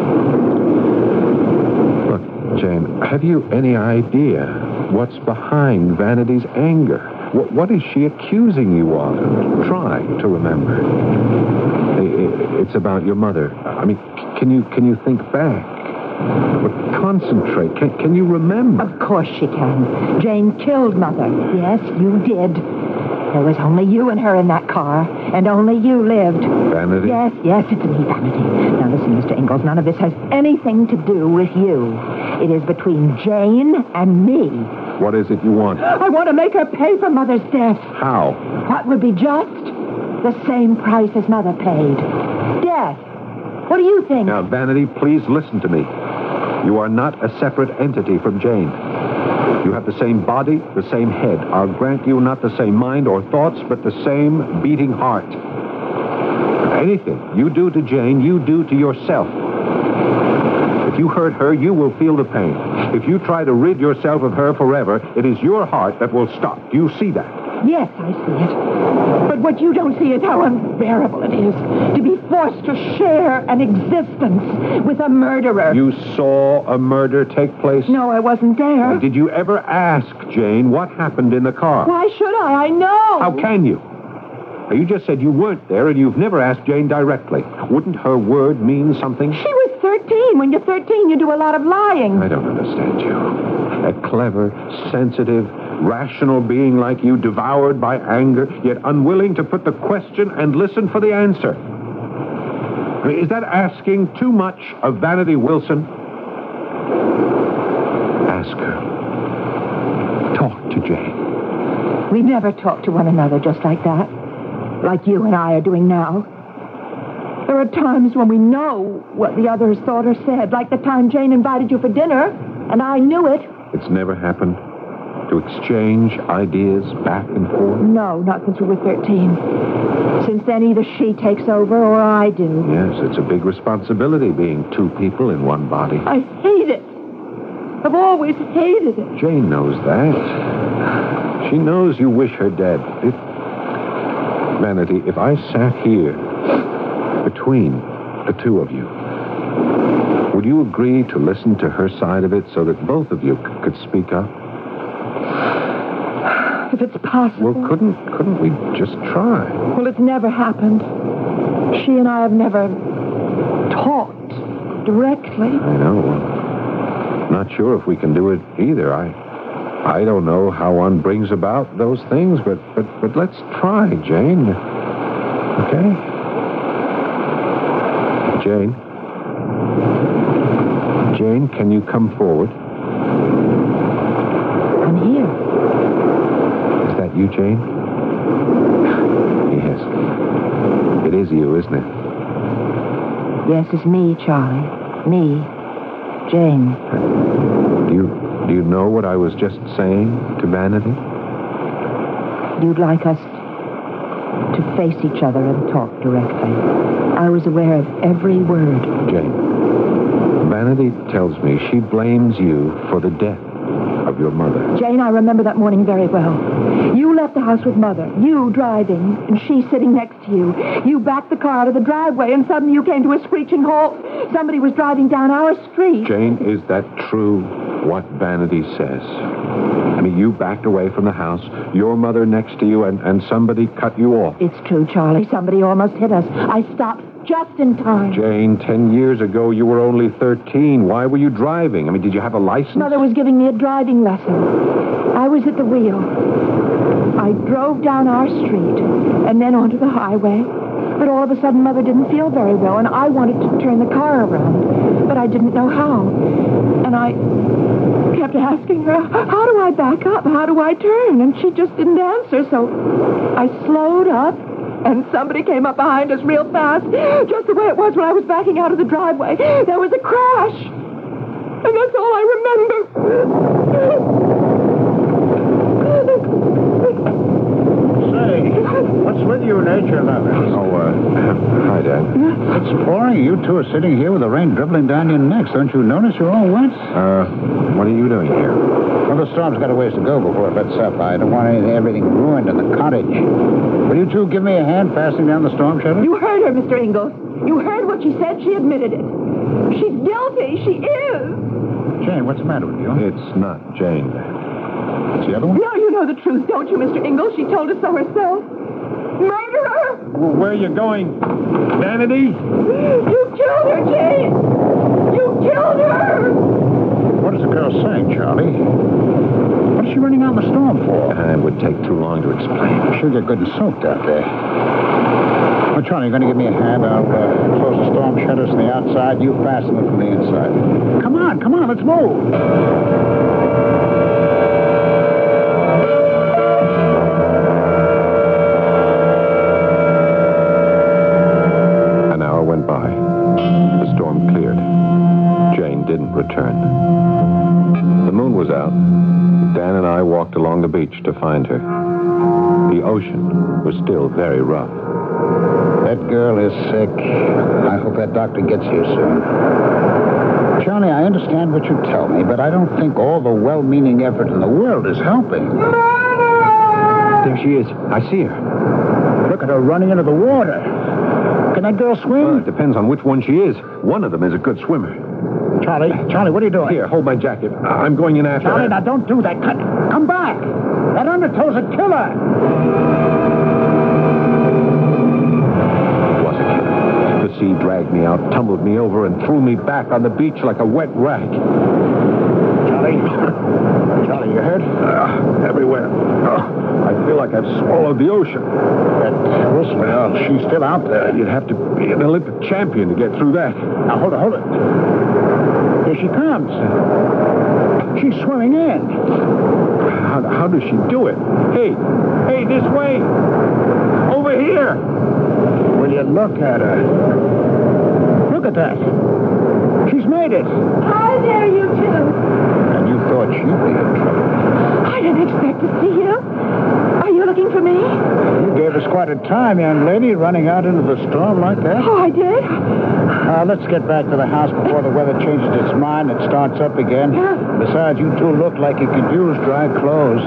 Look, Jane, have you any idea what's behind Vanity's anger? What, what is she accusing you of? Try to remember. It's about your mother. I mean, can you can you think back? But concentrate. Can, can you remember? Of course she can. Jane killed Mother. Yes, you did. There was only you and her in that car, and only you lived. Vanity? Yes, yes, it's me, Vanity. Now listen, Mister Ingalls, none of this has anything to do with you. It is between Jane and me. What is it you want? I want to make her pay for Mother's death. How? What would be just? The same price as Mother paid. Death. What do you think? Now, Vanity, please listen to me. You are not a separate entity from Jane. You have the same body, the same head. I'll grant you not the same mind or thoughts, but the same beating heart. Anything you do to Jane, you do to yourself. If you hurt her, you will feel the pain. If you try to rid yourself of her forever, it is your heart that will stop. Do you see that? Yes, I see it. But what you don't see is how unbearable it is to be forced to share an existence with a murderer. You saw a murder take place? No, I wasn't there. Well, did you ever ask Jane what happened in the car? Why should I? I know. How can you? Now, you just said you weren't there and you've never asked Jane directly. Wouldn't her word mean something? She was thirteen. thirteen. When you're thirteen, you do a lot of lying. I don't understand you. A clever, sensitive, rational being like you, devoured by anger, yet unwilling to put the question and listen for the answer. I mean, is that asking too much of Vanity Wilson? Ask her. Talk to Jane. We never talk to one another just like that. Like you and I are doing now. There are times when we know what the other has thought or said, like the time Jane invited you for dinner, and I knew it. It's never happened to exchange ideas back and forth? No, not since we were thirteen. Since then, either she takes over or I do. Yes, it's a big responsibility being two people in one body. I hate it. I've always hated it. Jane knows that. She knows you wish her dead. If, Vanity, if I sat here between the two of you, would you agree to listen to her side of it so that both of you c- could speak up? If it's possible. Well, couldn't couldn't we just try? Well, it's never happened. She and I have never talked directly. I know. Well, not sure if we can do it either. I I don't know how one brings about those things, but but but let's try, Jane. Okay? Jane? Jane, can you come forward? I'm here. Is that you, Jane? Yes. It is you, isn't it? Yes, it's me, Charlie. Me. Jane. Do you, do you know what I was just saying to Vanity? You'd like us to face each other and talk directly. I was aware of every word. Jane, Vanity tells me she blames you for the death of your mother. Jane, I remember that morning very well. You left the house with Mother. You driving, and she sitting next to you. You backed the car out of the driveway, and suddenly you came to a screeching halt. Somebody was driving down our street. Jane, is that true, what Vanity says? I mean, you backed away from the house, your mother next to you, and, and somebody cut you off. It's true, Charlie. Somebody almost hit us. I stopped just in time. Jane, ten years ago, you were only thirteen. Why were you driving? I mean, did you have a license? Mother was giving me a driving lesson. I was at the wheel. I drove down our street and then onto the highway. But all of a sudden, Mother didn't feel very well, and I wanted to turn the car around. But I didn't know how. And I kept asking her, how do I back up? How do I turn? And she just didn't answer, so I slowed up. And somebody came up behind us real fast, just the way it was when I was backing out of the driveway. There was a crash. And that's all I remember. Say, what's with you nature lovers? Oh, uh, hi, Dad. It's pouring. You two are sitting here with the rain dribbling down your necks. Don't you notice you're all wet? Uh, what are you doing here? Well, the storm's got a ways to go before it lets up. I don't want anything, everything ruined in the cottage. Will you two give me a hand fastening down the storm shutter? You heard her, Mister Ingalls. You heard what she said. She admitted it. She's guilty. She is. Jane, what's the matter with you? It's not Jane. It's the other one? Now you know the truth, don't you, Mister Ingalls? She told us so herself. Murderer! Where are you going? Vanity? You killed her, Jane! You killed her! What is the girl saying, Charlie? What is she running out in the storm for? Uh, it would take too long to explain. She'll get good and soaked out there. Well, Charlie, you're going to give me a hand. I'll uh, close the storm shutters from the outside. You fasten them from the inside. Come on, come on, let's move. An hour went by. The storm cleared. Jane didn't return. The moon was out. Dan and I walked along the beach to find her. The ocean was still very rough. That girl is sick. I hope that doctor gets here soon. Charlie, I understand what you tell me, but I don't think all the well-meaning effort in the world is helping. There she is. I see her. Look at her running into the water. Can that girl swim? Well, it depends on which one she is. One of them is a good swimmer. Charlie, Charlie, what are you doing? Here, hold my jacket. I'm going in after Charlie, her. now don't do that. Come, come back. That undertow's a killer. It was a killer. The sea dragged me out, tumbled me over, and threw me back on the beach like a wet rag. Charlie? Charlie, you hurt? Uh, everywhere. Uh, I feel like I've swallowed the ocean. That Wilson girl, she's still out there. You'd have to be an Olympic champion to get through that. Now, hold it, hold it. Here she comes. She's swimming in. How, how does she do it? Hey, hey, this way. Over here. Will you look at her? Look at that. She's made it. Hi there, you two. And you thought she'd be in trouble. I didn't expect to see you. Are you looking for me? You gave us quite a time, young lady, running out into the storm like that. Oh, I did? Now, let's get back to the house before the weather changes its mind and starts up again. Besides, you two look like you could use dry clothes.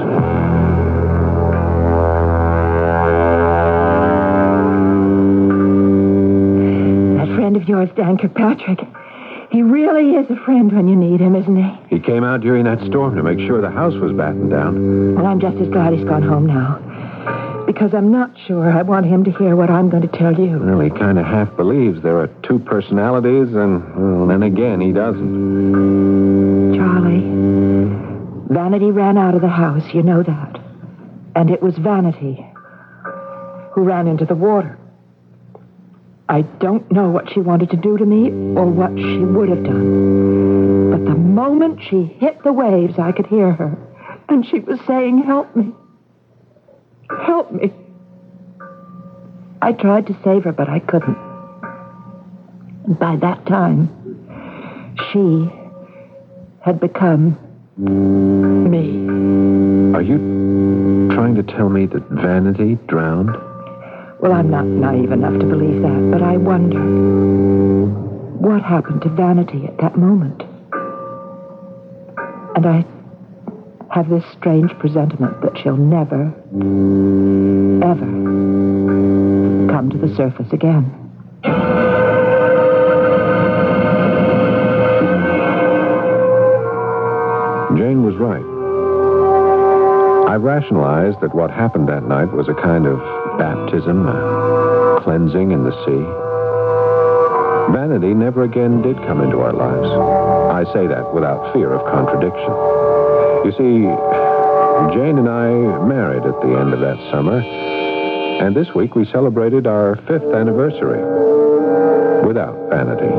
That friend of yours, Dan Kirkpatrick, he really is a friend when you need him, isn't he? He came out during that storm to make sure the house was battened down. Well, I'm just as glad he's gone home now. Because I'm not sure I want him to hear what I'm going to tell you. Well, he kind of half believes there are two personalities, and well, then again, he doesn't. Charlie, Vanity ran out of the house, you know that. And it was Vanity who ran into the water. I don't know what she wanted to do to me or what she would have done. But the moment she hit the waves, I could hear her. And she was saying, help me. Help me. I tried to save her, but I couldn't. And by that time, she had become me. Are you trying to tell me that Vanity drowned? Well, I'm not naive enough to believe that, but I wonder what happened to Vanity at that moment. And I have this strange presentiment that she'll never, ever come to the surface again. Jane was right. I rationalized that what happened that night was a kind of baptism, a cleansing in the sea. Vanity never again did come into our lives. I say that without fear of contradiction. You see, Jane and I married at the end of that summer, and this week we celebrated our fifth anniversary without Vanity.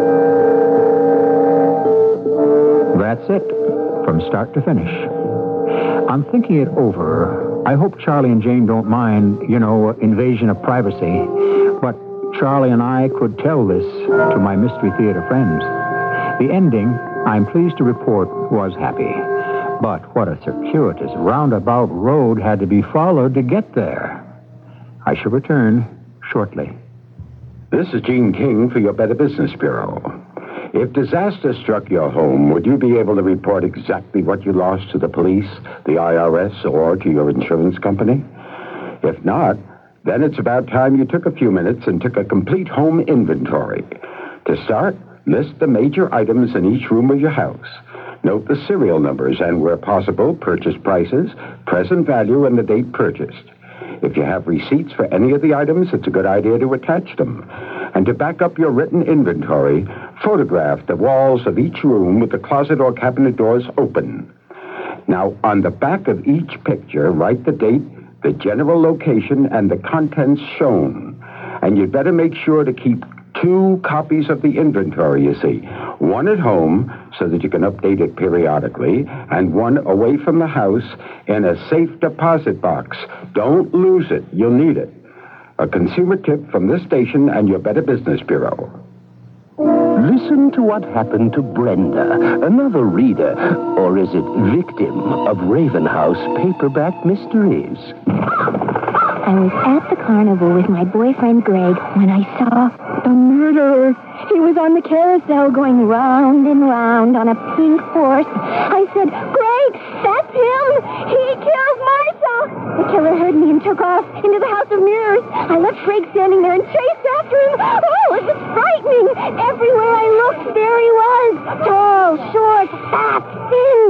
That's it, from start to finish. I'm thinking it over. I hope Charlie and Jane don't mind, you know, invasion of privacy. But Charlie and I could tell this to my Mystery Theater friends. The ending, I'm pleased to report, was happy. But what a circuitous, roundabout road had to be followed to get there. I shall return shortly. This is Gene King for your Better Business Bureau. If disaster struck your home, would you be able to report exactly what you lost to the police, the I R S, or to your insurance company? If not, then it's about time you took a few minutes and took a complete home inventory. To start, list the major items in each room of your house. Note the serial numbers and, where possible, purchase prices, present value, and the date purchased. If you have receipts for any of the items, it's a good idea to attach them. And to back up your written inventory, photograph the walls of each room with the closet or cabinet doors open. Now, on the back of each picture, write the date, the general location, and the contents shown. And you'd better make sure to keep two copies of the inventory, you see. One at home, so that you can update it periodically, and one away from the house in a safe deposit box. Don't lose it. You'll need it. A consumer tip from this station and your Better Business Bureau. Listen to what happened to Brenda, another reader, or is it victim, of Raven House paperback mysteries. I was at the carnival with my boyfriend Greg when I saw the murderer. He was on the carousel going round and round on a pink horse. I said, Greg, that's him. He killed Martha. The killer heard me and took off into the House of Mirrors. I left Greg standing there and chased after him. Oh, it was frightening. Everywhere I looked, there he was. Tall, short, fat, thin.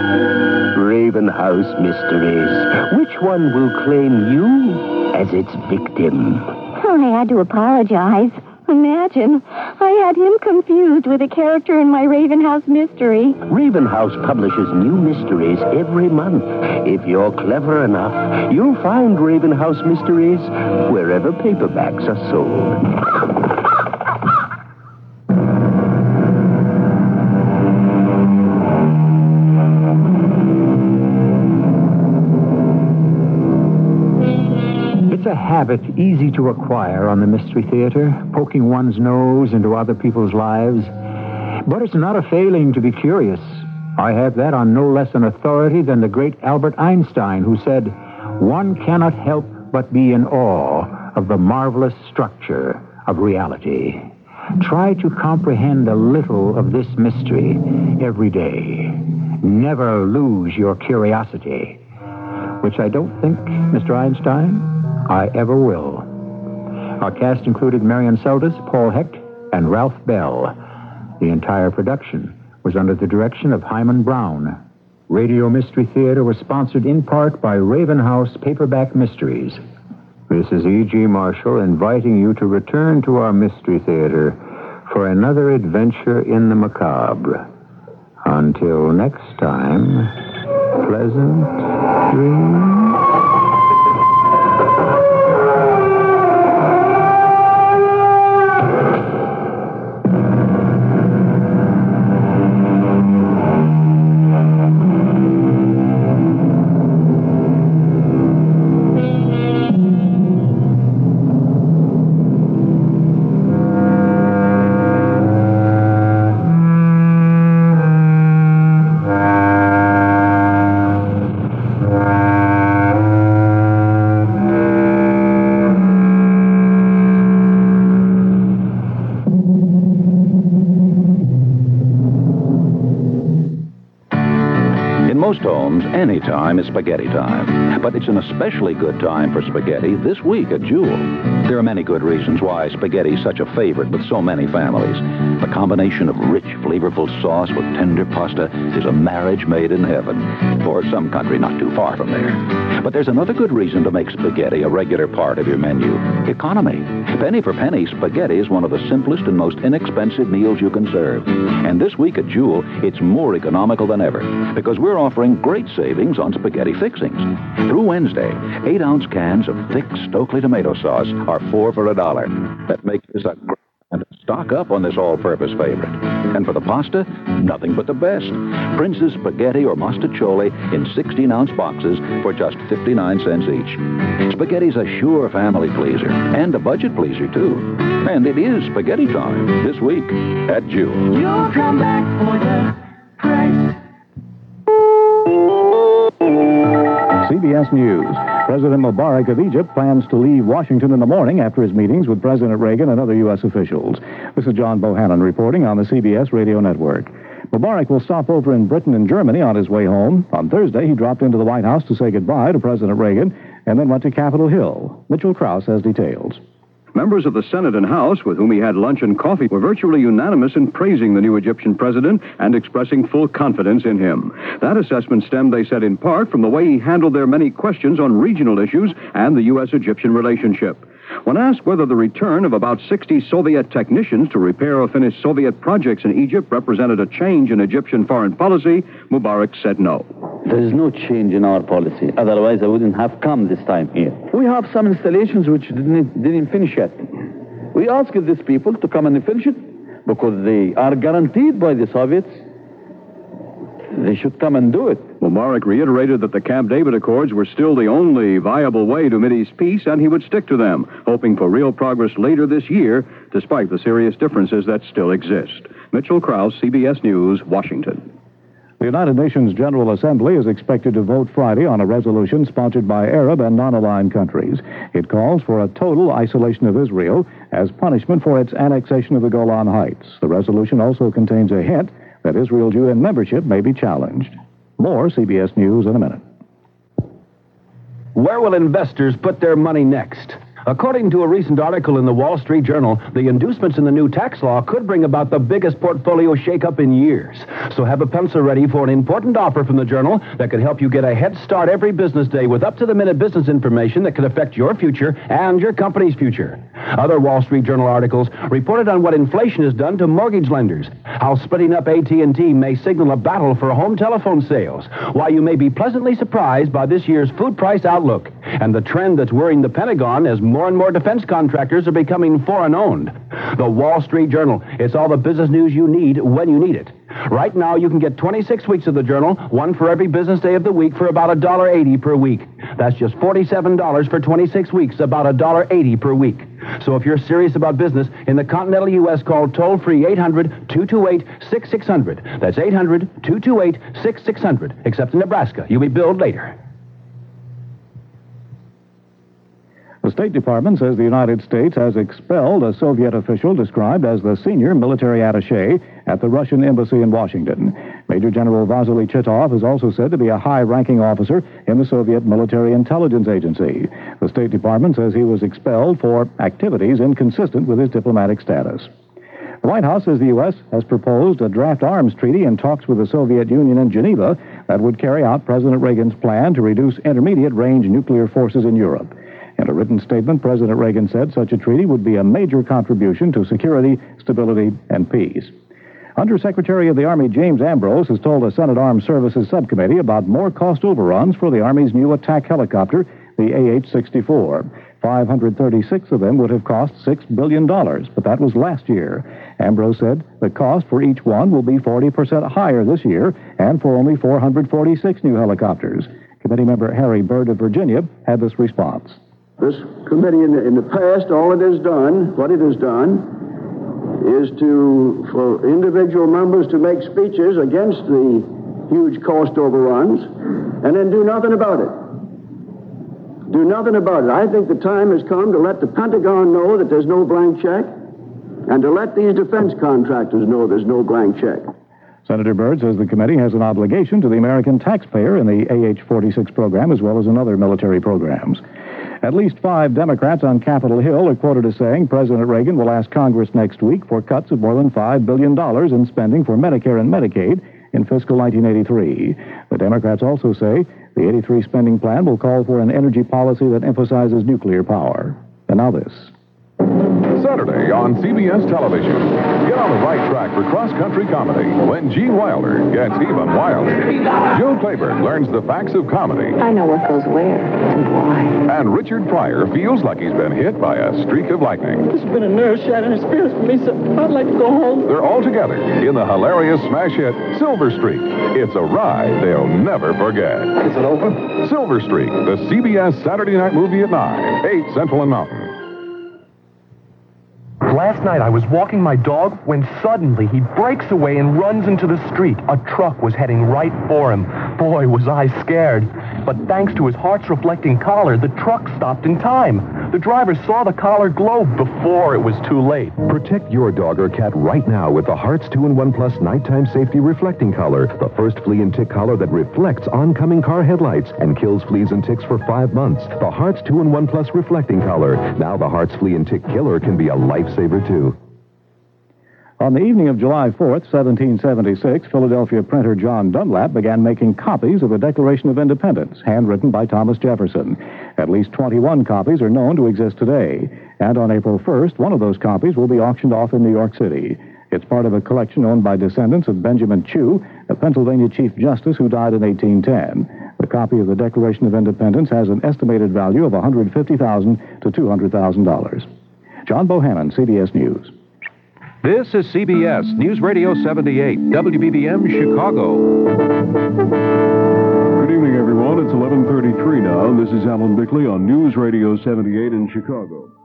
Raven House Mysteries. Which one will claim you as its victim? Oh, I had to apologize. Imagine, I had him confused with a character in my Raven House mystery. Raven House publishes new mysteries every month. If you're clever enough, you'll find Raven House mysteries wherever paperbacks are sold. It's a habit easy to acquire on the Mystery Theater, poking one's nose into other people's lives. But it's not a failing to be curious. I have that on no less an authority than the great Albert Einstein, who said, "One cannot help but be in awe of the marvelous structure of reality." Try to comprehend a little of this mystery every day. Never lose your curiosity, which I don't think, Mister Einstein, I ever will. Our cast included Marion Seldes, Paul Hecht, and Ralph Bell. The entire production was under the direction of Hyman Brown. Radio Mystery Theater was sponsored in part by Raven House Paperback Mysteries. This is E G. Marshall inviting you to return to our Mystery Theater for another adventure in the macabre. Until next time, pleasant dreams. Any time is spaghetti time, but it's an especially good time for spaghetti this week at Jewel. There are many good reasons why spaghetti is such a favorite with so many families. The combination of rich, flavorful sauce with tender pasta is a marriage made in heaven, or some country not too far from there. But there's another good reason to make spaghetti a regular part of your menu: economy. Penny for penny, spaghetti is one of the simplest and most inexpensive meals you can serve. And this week at Jewel, it's more economical than ever, because we're offering great savings on spaghetti fixings. Through Wednesday, eight-ounce cans of thick Stokely tomato sauce are four for a dollar. That makes this a great time to stock up on this all-purpose favorite. And for the pasta, nothing but the best. Prince's spaghetti or mostaccioli in sixteen-ounce boxes for just fifty-nine cents each. Spaghetti's a sure family pleaser, and a budget pleaser, too. And it is spaghetti time this week at Jewel. You'll come back for the price. C B S News. President Mubarak of Egypt plans to leave Washington in the morning after his meetings with President Reagan and other U S officials. This is John Bohannon reporting on the C B S Radio Network. Mubarak will stop over in Britain and Germany on his way home. On Thursday, he dropped into the White House to say goodbye to President Reagan and then went to Capitol Hill. Mitchell Krause has details. Members of the Senate and House, with whom he had lunch and coffee, were virtually unanimous in praising the new Egyptian president and expressing full confidence in him. That assessment stemmed, they said, in part from the way he handled their many questions on regional issues and the U S Egyptian relationship. When asked whether the return of about sixty Soviet technicians to repair or finish Soviet projects in Egypt represented a change in Egyptian foreign policy, Mubarak said no. There is no change in our policy. Otherwise, I wouldn't have come this time here. We have some installations which didn't, didn't finish yet. We asked these people to come and finish it because they are guaranteed by the Soviets. They should come and do it. Mubarak reiterated that the Camp David Accords were still the only viable way to Mideast peace, and he would stick to them, hoping for real progress later this year, despite the serious differences that still exist. Mitchell Krause, C B S News, Washington. The United Nations General Assembly is expected to vote Friday on a resolution sponsored by Arab and non-aligned countries. It calls for a total isolation of Israel as punishment for its annexation of the Golan Heights. The resolution also contains a hint that Israel's U N membership may be challenged. More C B S News in a minute. Where will investors put their money next? According to a recent article in the Wall Street Journal, the inducements in the new tax law could bring about the biggest portfolio shakeup in years. So have a pencil ready for an important offer from the Journal that could help you get a head start every business day with up-to-the-minute business information that could affect your future and your company's future. Other Wall Street Journal articles reported on what inflation has done to mortgage lenders, how splitting up A T and T may signal a battle for home telephone sales, why you may be pleasantly surprised by this year's food price outlook, and the trend that's worrying the Pentagon as more and more defense contractors are becoming foreign-owned. The Wall Street Journal. It's all the business news you need when you need it. Right now, you can get twenty-six weeks of the Journal, one for every business day of the week, for about one dollar eighty per week. That's just forty-seven dollars for twenty-six weeks, about one dollar eighty per week. So if you're serious about business in the continental U S, call toll-free eight hundred, two two eight, six six zero zero. That's eight hundred, two two eight, six six zero zero. Except in Nebraska. You'll be billed later. The State Department says the United States has expelled a Soviet official described as the senior military attaché at the Russian embassy in Washington. Major General Vasily Chitov is also said to be a high-ranking officer in the Soviet Military Intelligence Agency. The State Department says he was expelled for activities inconsistent with his diplomatic status. The White House says the U S has proposed a draft arms treaty in talks with the Soviet Union in Geneva that would carry out President Reagan's plan to reduce intermediate-range nuclear forces in Europe. In a written statement, President Reagan said such a treaty would be a major contribution to security, stability, and peace. Undersecretary of the Army James Ambrose has told a Senate Armed Services Subcommittee about more cost overruns for the Army's new attack helicopter, the A H sixty-four. five hundred thirty-six of them would have cost six billion dollars, but that was last year. Ambrose said the cost for each one will be forty percent higher this year, and for only four hundred forty-six new helicopters. Committee member Harry Byrd of Virginia had this response. This committee in the, in the past, all it has done, what it has done, is to, for individual members to make speeches against the huge cost overruns and then do nothing about it. Do nothing about it. I think the time has come to let the Pentagon know that there's no blank check and to let these defense contractors know there's no blank check. Senator Byrd says the committee has an obligation to the American taxpayer in the A H forty-six program as well as in other military programs. At least five Democrats on Capitol Hill are quoted as saying President Reagan will ask Congress next week for cuts of more than five billion dollars in spending for Medicare and Medicaid in fiscal nineteen eighty-three. The Democrats also say the eighty-three spending plan will call for an energy policy that emphasizes nuclear power. And now this. Saturday on C B S Television. Get on the right track for cross-country comedy when Gene Wilder gets even wilder. Joe Claiborne learns the facts of comedy. I know what goes where and why. And Richard Pryor feels like he's been hit by a streak of lightning. This has been a nerve-shattering experience for me, so I'd like to go home. They're all together in the hilarious smash hit Silver Streak. It's a ride they'll never forget. Is it over? Silver Streak, the C B S Saturday night movie at nine, eight Central and Mountain. Last night I was walking my dog when suddenly he breaks away and runs into the street. A truck was heading right for him. Boy, was I scared. But thanks to his heart's-reflecting collar, the truck stopped in time. The driver saw the collar glow before it was too late. Protect your dog or cat right now with the Hearts two in one Plus Nighttime Safety Reflecting Collar, the first flea and tick collar that reflects oncoming car headlights and kills fleas and ticks for five months. The Hearts two in one Plus Reflecting Collar. Now the Hearts Flea and Tick Killer can be a lifesaver, too. On the evening of July fourth, seventeen seventy-six, Philadelphia printer John Dunlap began making copies of the Declaration of Independence, handwritten by Thomas Jefferson. At least twenty-one copies are known to exist today. And on April first, one of those copies will be auctioned off in New York City. It's part of a collection owned by descendants of Benjamin Chew, a Pennsylvania Chief Justice who died in eighteen ten. The copy of the Declaration of Independence has an estimated value of one hundred fifty thousand dollars to two hundred thousand dollars. John Bohannon, C B S News. This is C B S News Radio seventy-eight, W B B M Chicago. Good evening, everyone. It's eleven thirty-three now. This is Alan Bickley on News Radio seventy-eight in Chicago.